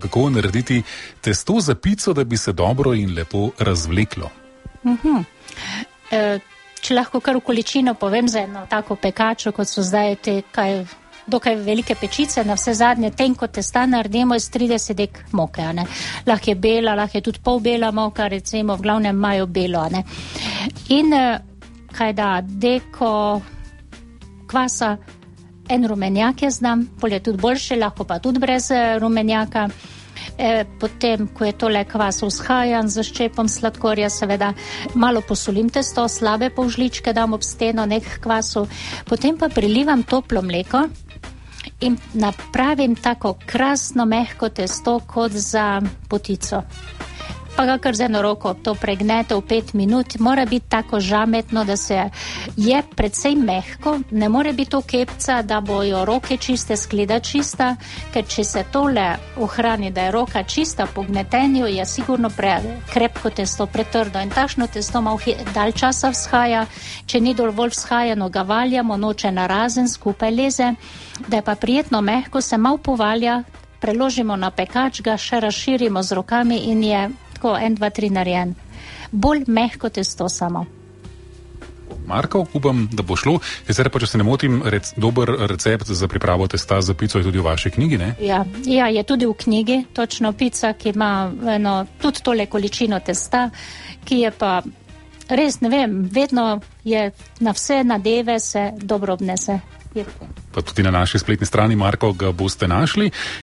kako narediti testo za pico, da bi se dobro in lepo razvleklo. Če lahko kar v količino povem za eno tako pekačo, kot so zdaj te dokaj velike pečice, na vse zadnje tenko testa naredimo iz 30 dek moke. Lahko je bela, lahko je tudi pol bela moka, recimo v glavnem imajo belo. In kaj da, deko kvasa, en rumenjak jaz dam, pol je tudi boljše, lahko pa tudi brez rumenjaka. Potem, ko je tole kvas vzhajan z ščepom sladkorja, seveda malo posolim testo, slabe pol žličke dam ob steno, nek kvasu, potem pa prilivam toplo mleko in napravim tako krasno mehko testo kot za potico. Pa ga kar z eno roko to pregnete v 5 minut, mora biti tako žametno, da se je predvsej mehko, ne more biti to kepca, da bojo roke čiste, skleda čista, ker če se tole ohrani, da je roka čista po gnetenju, je sigurno krepko testo, pretrdo in takšno testo malo dalj časa vzhaja, če ni dovolj vzhajano, ga valjamo, noče narazen, skupaj leze, da je pa prijetno mehko, se malo povalja, preložimo na pekač, ga še razširimo z rokami in je tako 1, 2, 3 narejen. Bolj mehko testo samo. Marko, upam, da bo šlo. Sicer pa, če se ne motim, dober recept za pripravo testa za pico je tudi v vaši knjigi, ne? Ja, je tudi v knjigi, točno pica, ki ima tudi tole količino testa, ki je pa res, ne vem, vedno je na vse nadeve se dobro obnese. Pa tudi na naši spletni strani, Marko, ga boste našli.